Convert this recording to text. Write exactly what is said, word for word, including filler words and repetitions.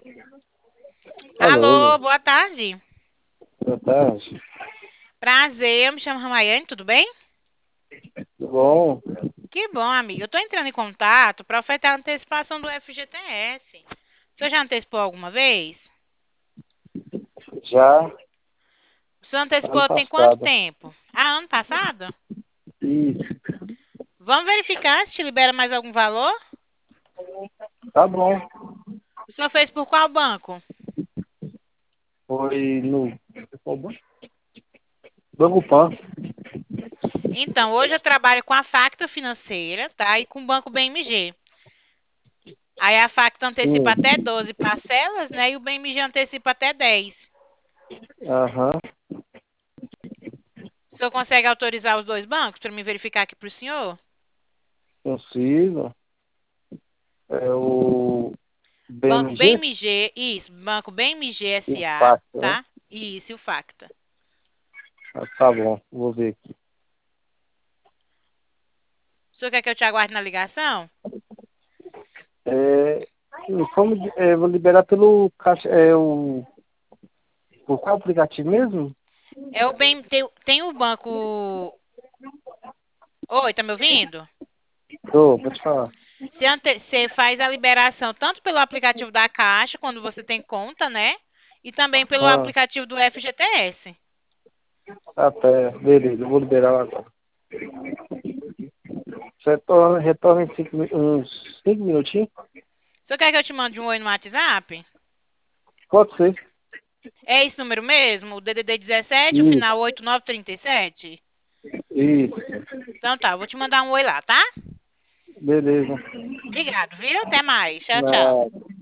Alô, Alô, boa tarde. boa tarde. Prazer, eu me chamo Ramayane, tudo bem? Tudo bom? Que bom, amiga. Eu tô entrando em contato para ofertar a antecipação do F G T S. Você já antecipou alguma vez? Já Você ano antecipou tem quanto passado. tempo? Ah, ano passado? Isso, Vamos verificar se te libera mais algum valor? tá bom. O senhor fez por qual banco? Foi no qual banco? Banco Pan. Então, hoje eu trabalho com a Facta Financeira, tá? E com o Banco B M G. Aí a Facta antecipa Sim. até doze parcelas, né? E o B M G antecipa até dez. Aham. O senhor consegue autorizar os dois bancos para me verificar aqui para o senhor? Consigo. É o Banco B M G B M G, isso, Banco B M G e o S A, Pacto, né? tá? Isso, e o Facta. Ah, tá bom, vou ver aqui. O senhor quer que eu te aguarde na ligação? É, como, é, vou liberar pelo caixa, é o por qual aplicativo mesmo? É o bem, tem, tem o banco. Oi, tá me ouvindo? Tô, pode falar. Você, ante- você faz a liberação tanto pelo aplicativo da Caixa, quando você tem conta, né? E também pelo Ah, aplicativo do F G T S. até, beleza, eu vou liberar agora. Você retorna, retorna em cinco, mi- uns cinco minutinhos? O senhor quer que eu te mande um oi no WhatsApp? Pode ser. É esse número mesmo? O D D D dezessete, o Isso, final oito nove três sete? isso. Então tá, eu vou te mandar um oi lá, tá? Beleza. Obrigado, viu? Até mais. Tchau, tchau. Nada.